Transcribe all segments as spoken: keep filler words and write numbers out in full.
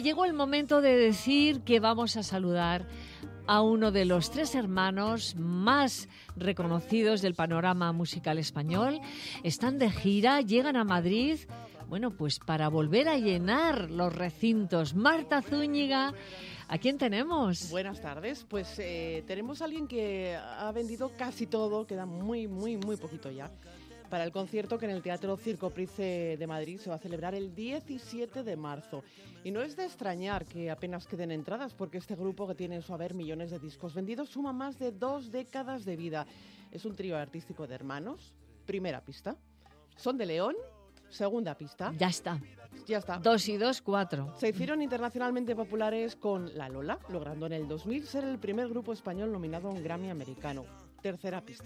Llegó el momento de decir que vamos a saludar a uno de los tres hermanos más reconocidos del panorama musical español. Están de gira, llegan a Madrid, bueno, pues para volver a llenar los recintos. Marta Zúñiga, ¿a quién tenemos? Buenas tardes, pues eh, tenemos a alguien que ha vendido casi todo, queda muy, muy, muy poquito ya, para el concierto que en el Teatro Circo Price de Madrid se va a celebrar el diecisiete de marzo. Y no es de extrañar que apenas queden entradas, porque este grupo, que tiene en su haber millones de discos vendidos, suma más de dos décadas de vida. Es un trío artístico de hermanos. Primera pista. Son de León. Segunda pista. Ya está. Ya está. Dos y dos, cuatro. Se hicieron internacionalmente populares con La Lola, logrando en el dos mil ser el primer grupo español nominado a un Grammy americano. Tercera pista.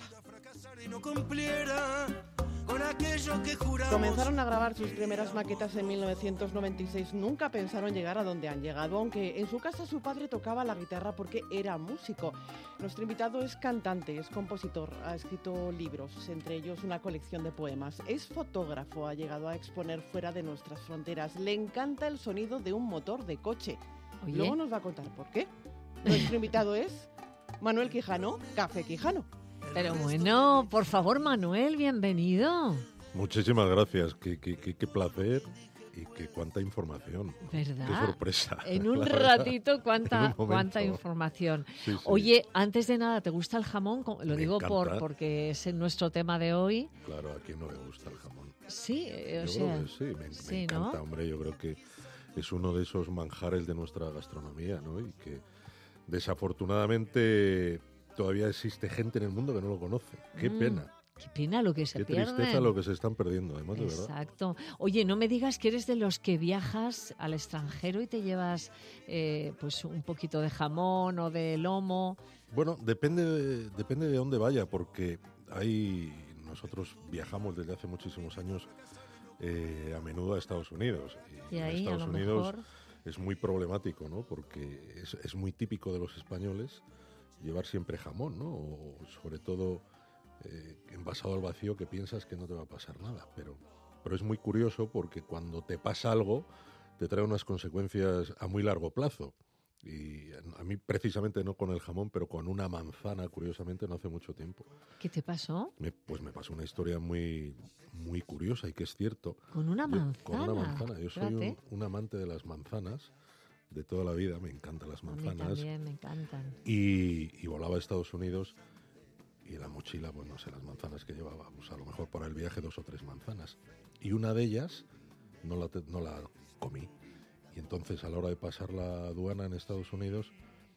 Comenzaron a grabar sus primeras maquetas en mil novecientos noventa y seis. Nunca pensaron llegar a donde han llegado, aunque en su casa su padre tocaba la guitarra porque era músico. Nuestro invitado es cantante, es compositor, ha escrito libros, entre ellos una colección de poemas. Es fotógrafo, ha llegado a exponer fuera de nuestras fronteras. Le encanta el sonido de un motor de coche. Oye. Luego nos va a contar por qué. Nuestro invitado es Manuel Quijano, Café Quijano. Pero bueno, por favor, Manuel, bienvenido. Muchísimas gracias, qué, qué, qué, qué placer y qué cuánta información. ¿Verdad? Qué sorpresa. En un verdad. ratito, cuánta, un cuánta información. Sí, sí. Oye, antes de nada, ¿te gusta el jamón? Lo Me digo por encanta. porque es nuestro tema de hoy. Claro, a quien no le gusta el jamón. Sí, eh, o Yo sea, creo que sí, me, me sí, encanta, ¿no? hombre, yo creo que es uno de esos manjares de nuestra gastronomía, ¿no? Y que desafortunadamente todavía existe gente en el mundo que no lo conoce. Qué Mm, pena, Qué pena lo que se qué pierde. tristeza lo que se están perdiendo, además, de verdad. Exacto. Oye, no me digas que eres de los que viajas al extranjero y te llevas eh, pues un poquito de jamón o de lomo. Bueno, depende de, depende de dónde vaya, porque hay nosotros viajamos desde hace muchísimos años eh, a menudo a Estados Unidos. Y en ahí, a Estados lo Unidos mejor... es muy problemático, ¿no? Porque es, es muy típico de los españoles llevar siempre jamón, ¿no? O sobre todo eh, envasado al vacío, que piensas que no te va a pasar nada, pero, pero es muy curioso porque cuando te pasa algo te trae unas consecuencias a muy largo plazo. Y a mí precisamente no con el jamón, pero con una manzana, curiosamente, no hace mucho tiempo. ¿Qué te pasó? Me, pues me pasó una historia muy, muy curiosa y que es cierto. Con una Yo- manzana. con una manzana. Yo soy un, Fíjate. un amante de las manzanas de toda la vida, me encantan las A mí manzanas. también me encantan. Y, y volaba a Estados Unidos y en la mochila, pues no sé, las manzanas que llevaba, pues a lo mejor para el viaje dos o tres manzanas. Y una de ellas no la, te- no la comí. Y entonces a la hora de pasar la aduana en Estados Unidos,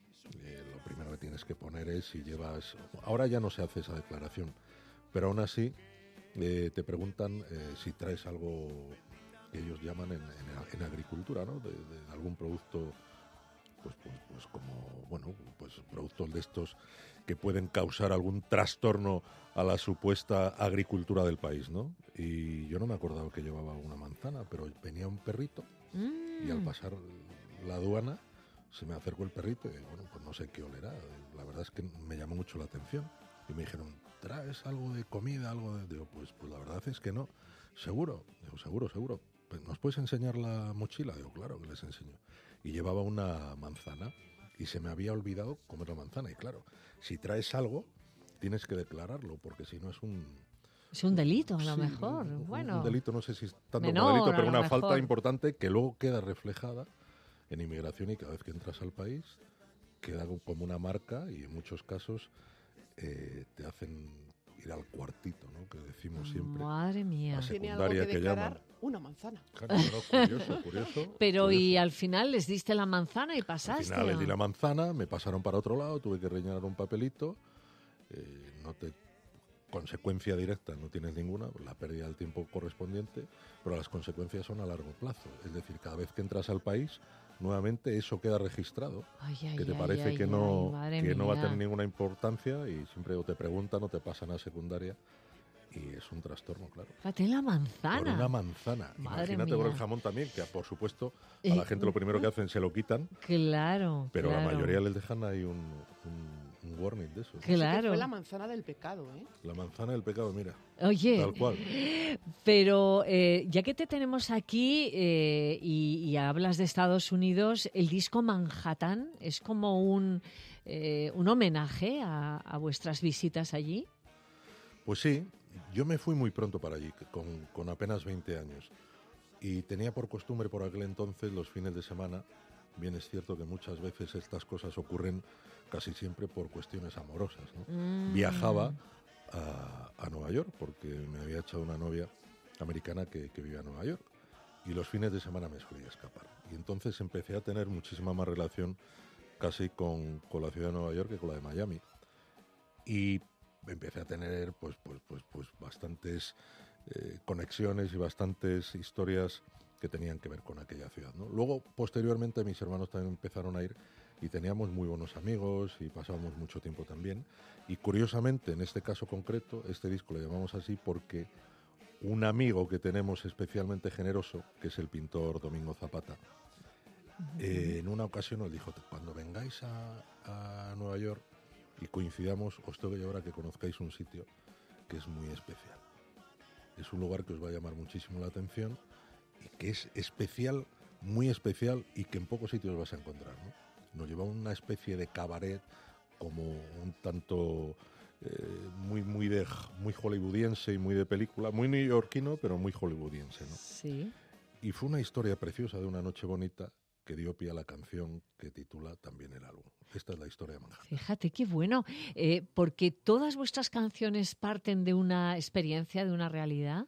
eh, lo primero que tienes que poner es si llevas... Ahora ya no se hace esa declaración, pero aún así eh, te preguntan eh, si traes algo que ellos llaman en, en- en agricultura, ¿no? De, de algún producto, pues, pues, pues como, bueno, pues productos de estos que pueden causar algún trastorno a la supuesta agricultura del país, ¿no? Y yo no me acordaba que llevaba una manzana, pero venía un perrito. Mm. Y al pasar la aduana se me acercó el perrito y bueno, pues no sé qué olerá. La verdad es que me llamó mucho la atención. Y me dijeron, ¿traes algo de comida? Algo de... Digo, pues, pues la verdad es que no. ¿Seguro? Digo, seguro, seguro. Pues, ¿nos puedes enseñar la mochila? Digo, claro que les enseño. Y llevaba una manzana y se me había olvidado comer la manzana. Y claro, si traes algo, tienes que declararlo, porque si no es un... Es un delito, a lo Sí, mejor. un- un- bueno, un delito, no sé si es tanto menor, como delito, a pero lo una mejor. falta importante que luego queda reflejada en inmigración y cada vez que entras al país queda como una marca y en muchos casos eh, te hacen ir al cuartito, ¿no? Que decimos siempre. madre mía. Así. Tiene algo que secundaria que declarar, llaman. una manzana. Claro, claro, curioso, curioso. Pero y curioso. al final les diste la manzana y Al pasaste. final les ¿o? di la manzana, me pasaron para otro lado, tuve que rellenar un papelito, eh, no te consecuencia directa no tienes ninguna, la pérdida del tiempo correspondiente, pero las consecuencias son a largo plazo. Es decir, cada vez que entras al país, nuevamente eso queda registrado, Ay, ay, que te ay, parece ay, que ay, no madre que no va a mía. tener ninguna importancia y siempre o te preguntan o te pasan a secundaria y es un trastorno, claro. Fíjate la manzana. Por una manzana. Madre Imagínate por mía. el jamón también, que por supuesto a Eh, la gente lo primero que hacen se lo quitan, Claro. pero claro. la mayoría les dejan ahí un, un- un warning de eso. Así que Claro. fue la manzana del pecado, ¿eh? La manzana del pecado, mira, Oye, tal cual. pero eh, ya que te tenemos aquí eh, y, y hablas de Estados Unidos, el disco Manhattan es como un, eh, un homenaje a, a vuestras visitas allí. Pues sí, yo me fui muy pronto para allí, con, con apenas veinte años. Y tenía por costumbre por aquel entonces los fines de semana. Bien es cierto que muchas veces estas cosas ocurren casi siempre por cuestiones amorosas, ¿no? Mm. Viajaba a, a Nueva York porque me había echado una novia americana que, que vivía en Nueva York. Y los fines de semana me solía escapar. Y entonces empecé a tener muchísima más relación casi con, con la ciudad de Nueva York que con la de Miami. Y empecé a tener pues, pues, pues, pues bastantes eh, conexiones y bastantes historias que tenían que ver con aquella ciudad, ¿no? Luego, posteriormente, mis hermanos también empezaron a ir y teníamos muy buenos amigos y pasábamos mucho tiempo también. Y curiosamente, en este caso concreto, este disco le llamamos así porque un amigo que tenemos especialmente generoso, que es el pintor Domingo Zapata, eh, en una ocasión nos dijo, cuando vengáis a, a Nueva York y coincidamos, os tengo que llevar a que conozcáis un sitio que es muy especial. Es un lugar que os va a llamar muchísimo la atención y que es especial, muy especial y que en pocos sitios vas a encontrar, ¿no? Nos lleva a una especie de cabaret como un tanto eh, muy muy de muy hollywoodiense y muy de película, muy neoyorquino, pero muy hollywoodiense, ¿no? Sí. Y fue una historia preciosa de una noche bonita que dio pie a la canción que titula también el álbum. Esta es la historia de Manhattan. Fíjate qué bueno, eh, porque todas vuestras canciones parten de una experiencia, de una realidad,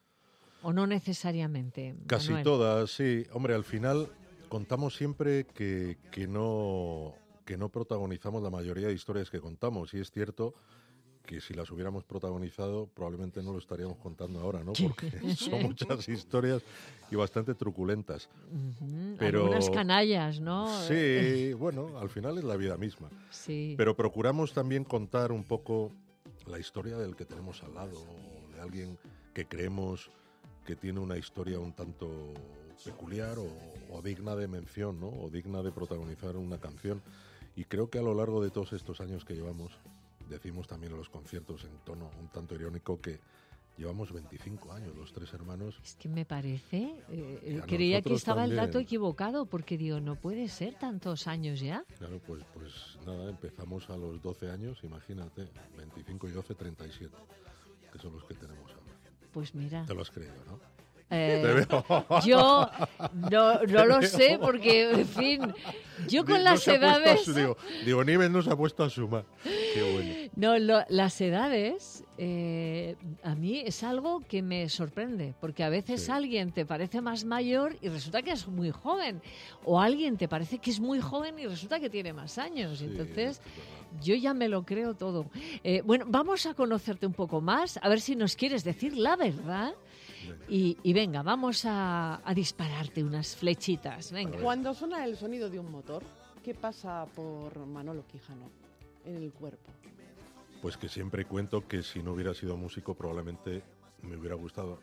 o no necesariamente. Casi Manuel? todas, sí. Hombre, al final contamos siempre que, que, no, que no protagonizamos la mayoría de historias que contamos. Y es cierto que si las hubiéramos protagonizado probablemente no lo estaríamos contando ahora, ¿no? Porque son muchas historias y bastante truculentas. Ujú, Pero algunas canallas, ¿no? Sí, bueno, al final es la vida misma. Sí. Pero procuramos también contar un poco la historia del que tenemos al lado, o de alguien que creemos que tiene una historia un tanto peculiar o, o digna de mención, ¿no? O digna de protagonizar una canción. Y creo que a lo largo de todos estos años que llevamos, decimos también en los conciertos en tono un tanto irónico que llevamos veinticinco años los tres hermanos. Es que me parece, eh, a creía que nosotros estaba el dato también. equivocado, porque digo, no puede ser tantos años ya. Claro, pues, pues nada, empezamos a los doce años, imagínate, veinticinco y doce, treinta y siete, que son los que tenemos ahora. Pues mira. Te lo has creído, ¿no? Eh, Te veo. yo no, no lo sé, porque, en fin, yo con No las se ha puesto a edades... su- digo, digo, Nieves no se ha puesto a sumar. Qué bueno. No, lo- las edades eh, a mí es algo que me sorprende, porque a veces Sí. alguien te parece más mayor y resulta que es muy joven, o alguien te parece que es muy joven y resulta que tiene más años. Sí, Entonces, es verdad. yo ya me lo creo todo. Eh, bueno, vamos a conocerte un poco más, a ver si nos quieres decir la verdad. Venga. Y, y venga, vamos a, a dispararte unas flechitas. Venga. Cuando suena el sonido de un motor, ¿qué pasa por Manolo Quijano en el cuerpo? Pues que siempre cuento que si no hubiera sido músico probablemente me hubiera gustado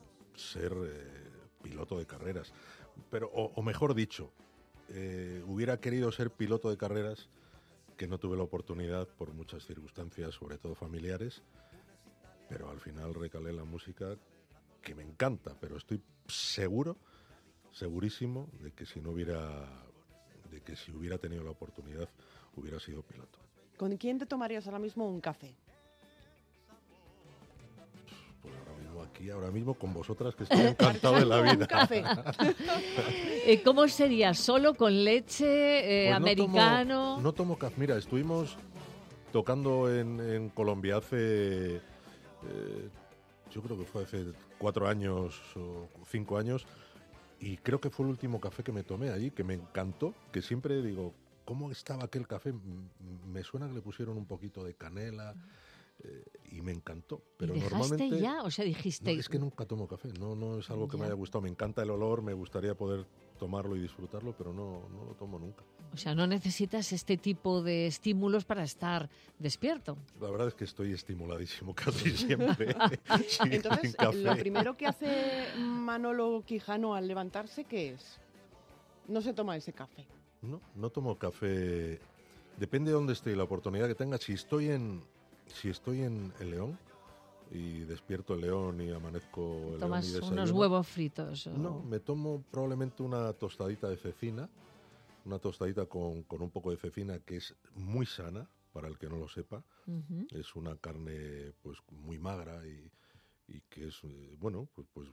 ser eh, piloto de carreras. Pero, o, o mejor dicho, eh, hubiera querido ser piloto de carreras que no tuve la oportunidad por muchas circunstancias, sobre todo familiares, pero al final recalé en la música, que me encanta, pero estoy seguro, segurísimo de que si no hubiera, de que si hubiera tenido la oportunidad hubiera sido piloto. ¿Con quién te tomarías ahora mismo un café? Pues ahora mismo aquí, ahora mismo con vosotras, que estoy encantado de la Un vida. café. Eh, ¿Cómo sería? ¿Solo con leche? Eh, Pues no ¿Americano? tomo- No tomo café. Mira, estuvimos tocando en, en Colombia hace, eh, yo creo que fue hace cuatro años o cinco años, y creo que fue el último café que me tomé allí, que me encantó, que siempre digo, ¿cómo estaba aquel café? M- Me suena que le pusieron un poquito de canela, eh, y me encantó. Pero ¿Y dejaste normalmente ya? O sea, dijiste... no, es que nunca tomo café, no, no es algo que me Ya. haya gustado. Me encanta el olor, me gustaría poder tomarlo y disfrutarlo, pero no, no lo tomo nunca. O sea, no necesitas este tipo de estímulos para estar despierto. La verdad es que estoy estimuladísimo casi siempre. sin- Entonces, sin café. lo primero que hace Manolo Quijano al levantarse, ¿qué es? No se toma ese café. No, no tomo café depende de dónde esté y la oportunidad que tenga. Si estoy en, si estoy en, en León y despierto en León y amanezco en León Tomas y desayuno, unos huevos fritos. O... No, me tomo probablemente una tostadita de cecina, una tostadita con, con un poco de cecina que es muy sana, para el que no lo sepa. Uh-huh. Es una carne pues muy magra y, y que es, eh, bueno, pues, pues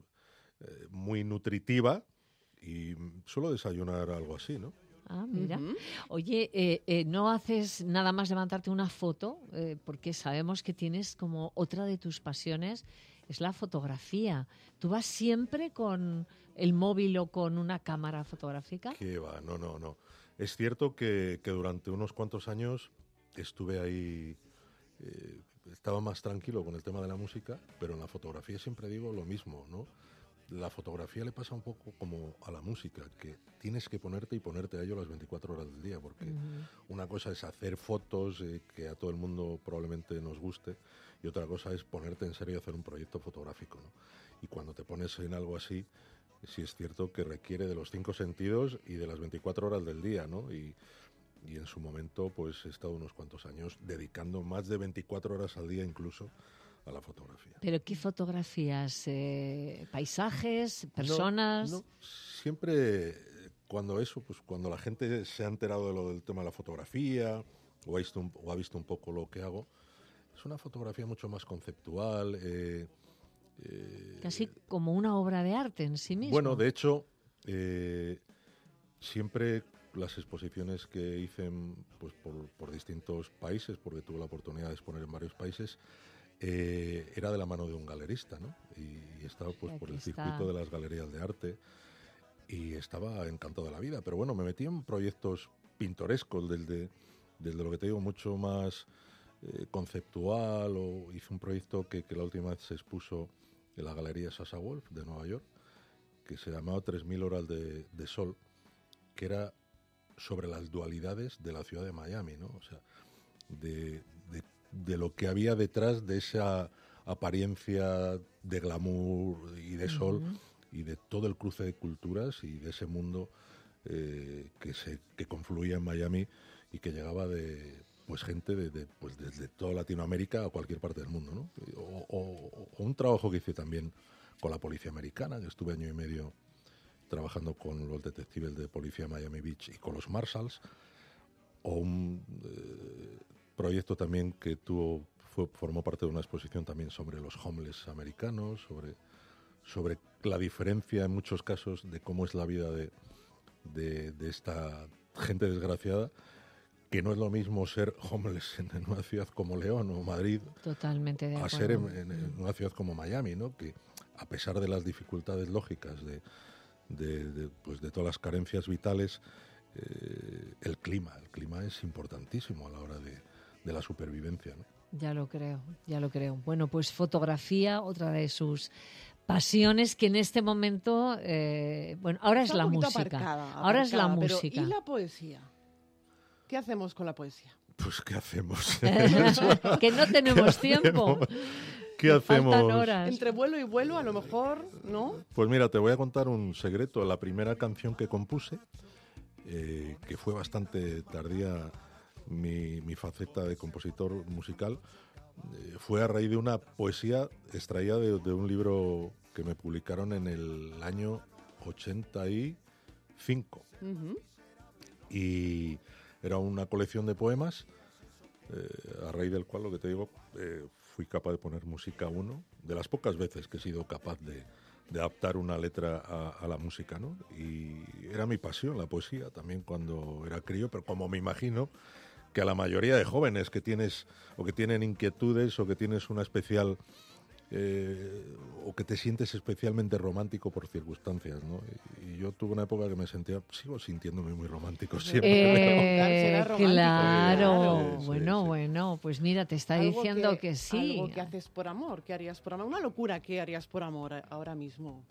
eh, muy nutritiva, y suelo desayunar algo así, ¿no? Ah, mira. Uh-huh. Oye, eh, eh, ¿no haces nada más levantarte una foto? Eh, porque sabemos que tienes como otra de tus pasiones, es la fotografía. ¿Tú vas siempre con el móvil o con una cámara fotográfica? ¿Qué va? No, no, no. Es cierto que, que durante unos cuantos años estuve ahí, eh, estaba más tranquilo con el tema de la música, pero en la fotografía siempre digo lo mismo, ¿no? La fotografía le pasa un poco como a la música, que tienes que ponerte y ponerte a ello las veinticuatro horas del día, porque uh-huh. una cosa es hacer fotos eh, que a todo el mundo probablemente nos guste, y otra cosa es ponerte en serio y hacer un proyecto fotográfico, ¿no? Y cuando te pones en algo así, sí es cierto que requiere de los cinco sentidos y de las veinticuatro horas del día, ¿no? Y, y en su momento pues he estado unos cuantos años dedicando más de veinticuatro horas al día incluso a la fotografía. ¿Pero qué fotografías? Eh, ¿Paisajes? ¿Personas? No, no, siempre cuando eso, pues cuando la gente se ha enterado de lo del tema de la fotografía o ha visto un, o ha visto un poco lo que hago, es una fotografía mucho más conceptual. Eh, eh, Casi como una obra de arte en sí mismo. Bueno, de hecho, eh, siempre las exposiciones que hice pues, por, por distintos países, porque tuve la oportunidad de exponer en varios países, Eh, era de la mano de un galerista, ¿no? Y, y estaba pues por el está. circuito de las galerías de arte y estaba encantado de la vida. Pero bueno, me metí en proyectos pintorescos, desde, desde lo que te digo, mucho más eh, conceptual, o hice un proyecto que, que la última vez se expuso en la Galería Sasa Wolf de Nueva York, que se llamaba tres mil horas de, de sol, que era sobre las dualidades de la ciudad de Miami, ¿no? O sea, de, de de lo que había detrás de esa apariencia de glamour y de sol, uh-huh. y de todo el cruce de culturas y de ese mundo eh, que se que confluía en Miami y que llegaba de pues gente de, de pues desde toda Latinoamérica a cualquier parte del mundo, ¿no? O, o, o un trabajo que hice también con la policía americana, que estuve año y medio trabajando con los detectives de policía de Miami Beach y con los Marshals, o un eh, proyecto también que tuvo, fue, formó parte de una exposición también sobre los homeless americanos, sobre, sobre la diferencia en muchos casos de cómo es la vida de, de, de esta gente desgraciada, que no es lo mismo ser homeless en, en una ciudad como León o Madrid, totalmente de a acuerdo. ser en, en, en una ciudad como Miami, ¿no? Que a pesar de las dificultades lógicas, de, de, de, pues de todas las carencias vitales, eh, el clima, el clima es importantísimo a la hora de de la supervivencia, ¿no? Ya lo creo, ya lo creo. Bueno, pues fotografía, otra de sus pasiones que en este momento, eh, bueno, ahora Está es la música. Aparcada, ahora aparcada, es la pero música. ¿y la poesía? ¿Qué hacemos con la poesía? Pues ¿qué hacemos? Que no tenemos ¿Qué tiempo. ¿Qué hacemos? Faltan horas. Entre vuelo y vuelo, a lo mejor, ¿no? Pues mira, te voy a contar un secreto. La primera canción que compuse, eh, que fue bastante tardía, Mi, mi faceta de compositor musical, eh, fue a raíz de una poesía extraída de, de un libro que me publicaron en el año ochenta y cinco. Uh-huh. Y era una colección de poemas, eh, a raíz del cual, lo que te digo, eh, fui capaz de poner música a uno, de las pocas veces que he sido capaz de, de adaptar una letra a, a la música, ¿no? Y era mi pasión, la poesía, también cuando era crío, pero como me imagino que a la mayoría de jóvenes que tienes o que tienen inquietudes o que tienes una especial eh, o que te sientes especialmente romántico por circunstancias, ¿no? Y, y yo tuve una época que me sentía, sigo sintiéndome muy romántico siempre. Eh, romántico. Claro, sí, bueno, sí. bueno, pues mira, te está Algo diciendo que, que sí. Algo que haces por amor, ¿qué harías por amor? Una locura, ¿qué harías por amor ahora mismo?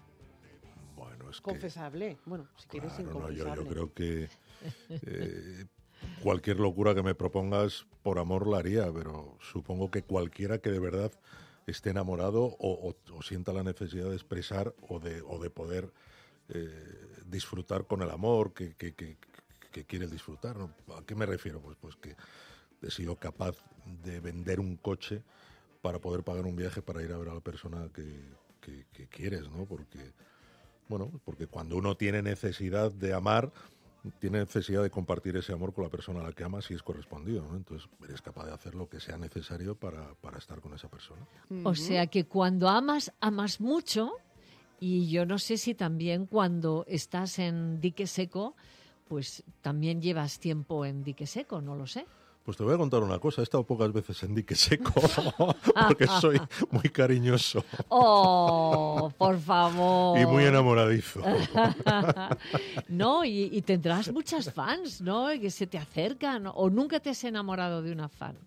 Bueno, es confesable. Que, bueno, si quieres claro, inconfesable. No, yo, yo creo que eh, cualquier locura que me propongas por amor la haría, pero supongo que cualquiera que de verdad esté enamorado o, o, o sienta la necesidad de expresar o de, o de poder eh, disfrutar con el amor, que, que, que, que quieres disfrutar, ¿no? ¿A qué me refiero? Pues, pues que he sido capaz de vender un coche para poder pagar un viaje para ir a ver a la persona que, que, que quieres, ¿no? Porque, bueno, porque cuando uno tiene necesidad de amar, tiene necesidad de compartir ese amor con la persona a la que ama si es correspondido, ¿no? Entonces eres capaz de hacer lo que sea necesario para, para estar con esa persona. O sea que cuando amas, amas mucho, y yo no sé si también cuando estás en dique seco, pues también llevas tiempo en dique seco, no lo sé. Pues te voy a contar una cosa, he estado pocas veces en dique seco porque soy muy cariñoso. ¡Oh, por favor! Y muy enamoradizo. No, y, y tendrás muchas fans, ¿no? Que se te acercan, ¿o nunca te has enamorado de una fan?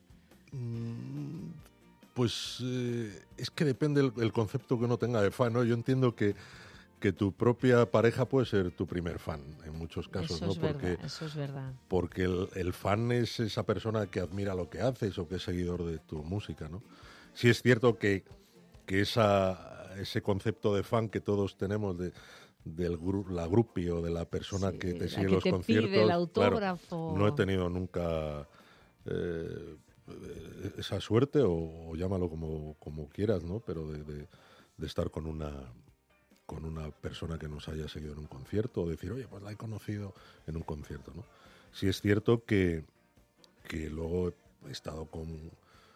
Mm, Pues eh, es que depende el, el concepto que uno tenga de fan, ¿no? Yo entiendo que, que tu propia pareja puede ser tu primer fan, en muchos casos, eso ¿no? Es porque, verdad, eso es verdad. Porque el, el fan es esa persona que admira lo que haces o que es seguidor de tu música, ¿no? Sí es cierto que, que esa, ese concepto de fan que todos tenemos de, del gru, la groupie o de la persona Sí, que te la sigue que los te conciertos, pide el autógrafo. claro, no he tenido nunca eh, esa suerte o, o llámalo como, como quieras, ¿no? Pero de, de, de estar con una con una persona que nos haya seguido en un concierto o decir, oye, pues la he conocido en un concierto, ¿no? Sí es cierto que, que luego he estado con,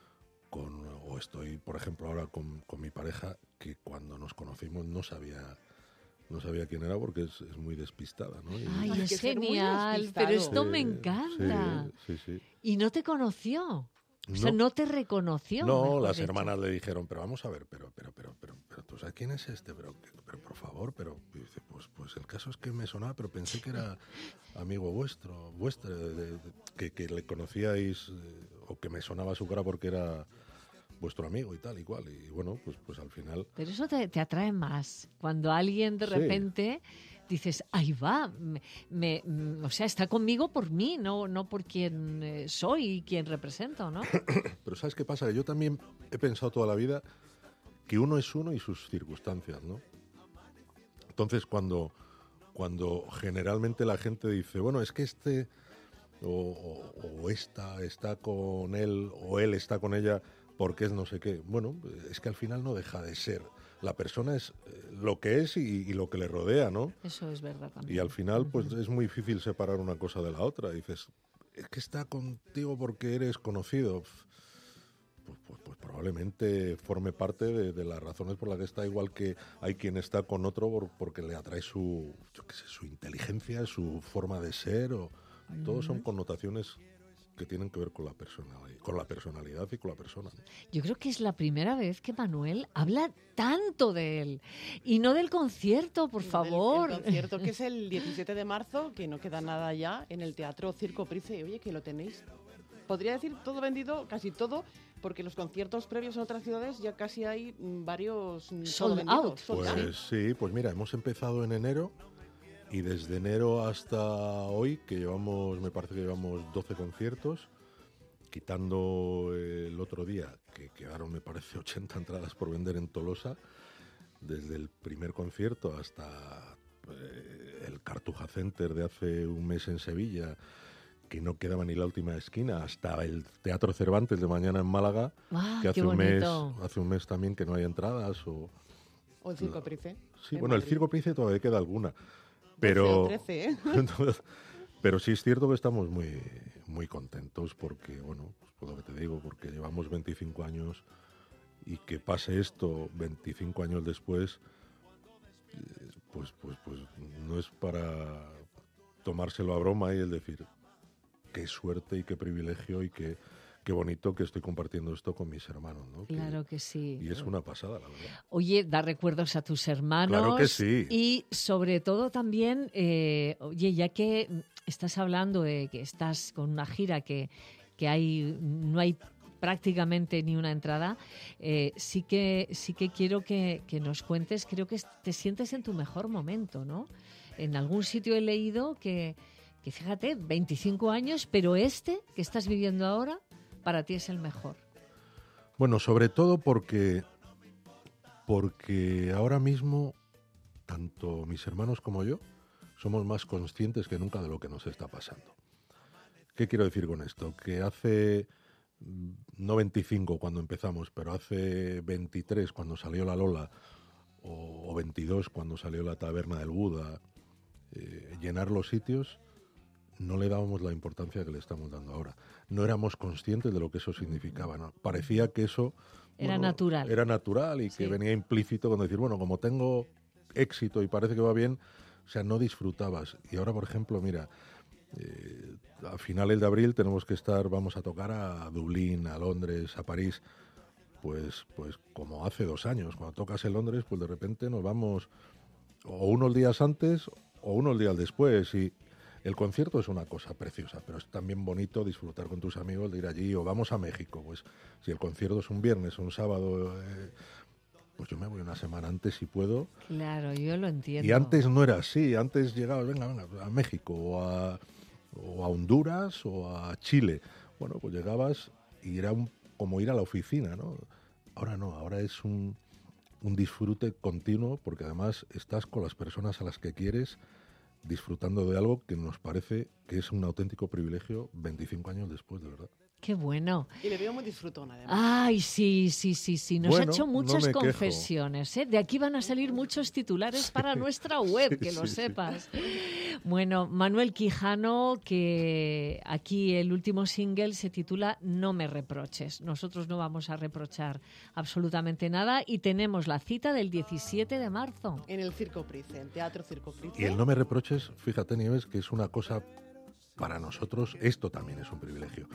con, o estoy, por ejemplo, ahora con, con mi pareja, que cuando nos conocimos no sabía no sabía quién era porque es, es muy despistada, ¿no? Y, Ay, Hay es que ser muy genial, despistado. pero esto Sí, me encanta. Sí, sí, sí. Y no te conoció. O sea, No. no te reconoció. No, mejor las dicho. hermanas le dijeron, pero vamos a ver, pero, pero, pero, pero, pero, ¿tú sabes quién es este? Pero, pero por favor, pero, y dice, pues, pues el caso es que me sonaba, pero pensé que era amigo vuestro, vuestro, de, de, de, que, que le conocíais, eh, o que me sonaba su cara porque era vuestro amigo y tal y cual. Y bueno, pues, pues al final... Pero eso te, te atrae más. Cuando alguien de Sí. repente dices, ahí va, me, me, o sea, está conmigo por mí, no, no por quien eh, soy y quien represento, ¿no? Pero ¿sabes qué pasa? Que yo también he pensado toda la vida que uno es uno y sus circunstancias, ¿no? Entonces, cuando, cuando generalmente la gente dice, bueno, es que este o, o, o esta está con él o él está con ella porque es no sé qué. Bueno, es que al final no deja de ser. La persona es lo que es y, y lo que le rodea, ¿no? Eso es verdad también. Y al final, pues es muy difícil separar una cosa de la otra. Dices, es que está contigo porque eres conocido. Pues, pues, pues probablemente forme parte de, de las razones por las que está, igual que hay quien está con otro por, porque le atrae su, yo qué sé, su inteligencia, su forma de ser. O, uh-huh. Todos son connotaciones que tienen que ver con la personalidad, con la personalidad y con la persona. Yo creo que es la primera vez que Manuel habla tanto de él y no del concierto, por favor. El, el concierto que es el diecisiete de marzo, que no queda nada ya, en el Teatro Circo Price. Oye, que lo tenéis, podría decir todo vendido, casi todo, porque los conciertos previos en otras ciudades ya casi hay varios sold out. Pues out. Sí, pues mira, hemos empezado en enero. Y desde enero hasta hoy, que llevamos, me parece que llevamos doce conciertos, quitando el otro día, que quedaron, me parece, ochenta entradas por vender en Tolosa, desde el primer concierto hasta eh, el Cartuja Center de hace un mes en Sevilla, que no quedaba ni la última esquina, hasta el Teatro Cervantes de mañana en Málaga, ah, que hace un, mes, hace un mes también que no hay entradas. O, o el Circo Price. Sí, bueno, Madrid. El Circo Price todavía queda alguna. Pero, trece, ¿eh? entonces, pero sí es cierto que estamos muy, muy contentos porque, bueno, pues por lo que te digo, porque llevamos veinticinco años y que pase esto veinticinco años después, pues, pues, pues no es para tomárselo a broma y el decir qué suerte y qué privilegio y qué, qué bonito que estoy compartiendo esto con mis hermanos, ¿no? Claro que, que sí. Y es una pasada, la verdad. Oye, da recuerdos a tus hermanos. Claro que sí. Y sobre todo también, eh, oye, ya que estás hablando de que estás con una gira que, que hay, no hay prácticamente ni una entrada, eh, sí que sí que quiero que, que nos cuentes, creo que te sientes en tu mejor momento, ¿no? En algún sitio he leído que, que fíjate, veinticinco años, pero este que estás viviendo ahora, para ti es el mejor. Bueno, sobre todo porque, porque ahora mismo, tanto mis hermanos como yo, somos más conscientes que nunca de lo que nos está pasando. ¿Qué quiero decir con esto? Que hace, no veinticinco cuando empezamos, pero hace veintitrés cuando salió La Lola, o, o veintidós cuando salió La Taberna del Buda, eh, llenar los sitios, no le dábamos la importancia que le estamos dando ahora. No éramos conscientes de lo que eso significaba, ¿no? Parecía que eso... Era bueno, natural. Era natural y que Sí. venía implícito con decir, bueno, como tengo éxito y parece que va bien, o sea, no disfrutabas. Y ahora, por ejemplo, mira, eh, a finales de abril tenemos que estar, vamos a tocar a Dublín, a Londres, a París. Pues, pues como hace dos años, cuando tocas en Londres, pues de repente nos vamos o unos días antes o unos días después. Y el concierto es una cosa preciosa, pero es también bonito disfrutar con tus amigos de ir allí. O vamos a México, pues si el concierto es un viernes o un sábado, eh, pues yo me voy una semana antes si puedo. Claro, yo lo entiendo. Y antes no era así, antes llegabas, venga, venga, a México o a, o a Honduras o a Chile. Bueno, pues llegabas y era un, como ir a la oficina, ¿no? Ahora no, ahora es un, un disfrute continuo porque además estás con las personas a las que quieres disfrutando de algo que nos parece que es un auténtico privilegio veinticinco años después, de verdad. Qué bueno. Y le veo muy disfrutón, además. Ay, sí, sí, sí, sí. Nos Bueno, ha hecho no muchas me quejo. confesiones. ¿eh? De aquí van a salir muchos titulares para nuestra web, sí, que lo sí, sí. sepas. Bueno, Manuel Quijano, que aquí el último single se titula No me reproches. Nosotros no vamos a reprochar absolutamente nada y tenemos la cita del diecisiete de marzo. En el Circo Price, en Teatro Circo Price. Y el no me reproches, fíjate, Nieves, que es una cosa para nosotros, esto también es un privilegio.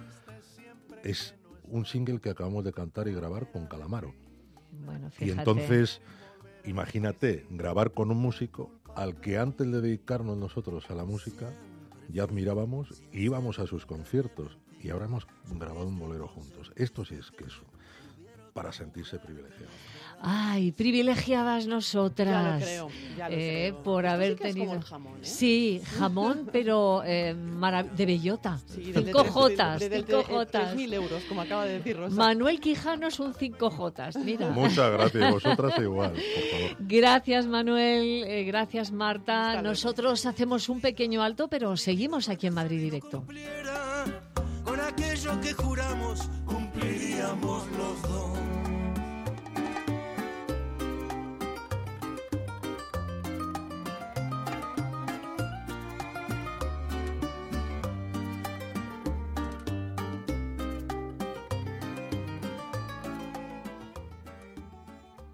Es un single que acabamos de cantar y grabar con Calamaro. Bueno, fíjate. Y entonces, imagínate, grabar con un músico al que antes de dedicarnos nosotros a la música ya admirábamos y íbamos a sus conciertos. Y ahora hemos grabado un bolero juntos. Esto sí es que es para sentirse privilegiado. Ay, privilegiadas nosotras. Ya lo creo, ya lo eh, creo. Por Esto haber sí que es tenido. como el jamón, ¿eh? Sí, jamón, pero eh, marav- de bellota. Sí, del de cinco tres- jotas, del- del- cinco del- jotas. tres mil euros, como acaba de decir Rosa. Manuel Quijano es un cinco jotas, mira. Muchas gracias, vosotras igual, por favor. Gracias, Manuel. eh, gracias, Marta. Hasta luego. Nosotros hacemos un pequeño alto, pero seguimos aquí en Madrid Directo. Con aquello que juramos cumpliríamos los dos.